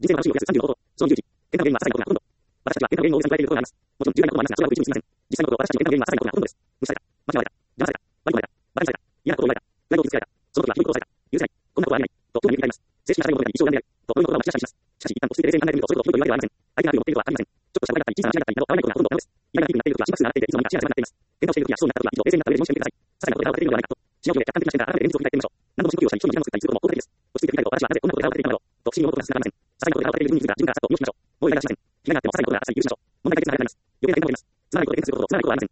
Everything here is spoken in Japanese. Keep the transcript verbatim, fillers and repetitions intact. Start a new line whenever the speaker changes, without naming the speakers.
人生の楽しみを増やすさんじゅうのこと。そのにじゅういち、変換原因は些細なことがほとんど。私たちは変換原因を大げさに捉えていることがあります。もちろん重大なこともありますが、それはご一部に過ぎません。実際のこと、私たちの変換原因は些細なことがほとんどです。無視された。間違われた。邪魔された。悪いことされた。馬鹿にされた。嫌なことを言われた。プライドを傷つけられた。その時はひどいことをされた。許せない。こんなことはありえない。と、興味を見ています。正式な社会のことに一生がんである。と、こういう言葉を持ち出したりします。しかし、一旦落ち着いて冷静に考えてみると、それほどひどいことを言うわけではありません。相手が悪意を持っていることはありません。ちょっとした誤解だったり、小さな間違いだったり、小さな間違いだったりなど、あらゆることがあって、いつも間違っている時は静まり返っています。いつの間にか支配されていて、いつの間にか支配されています。変換をしている時や不幸になった時は、些細なことであることを改めて見るときに、自分の視点から改めて見ることができます。落ち着いて理解と私はなぜこんなことが起こっているかと、深いことを考えてみることも、大いなりしません。些細なことであることを理解することも、問題解決につながるはずです。落ち着いて理解と私はなぜこんなことが起こっているかと、知識を持っています。なぜこんなことが起こっているかということを、それはこれは私はなぜこんなことが起こっているかと、もう一度理解します。つまりこれ、変数が複雑と、もう一度理解すること、つまりこれは私はなぜこんなことが起こっているかと、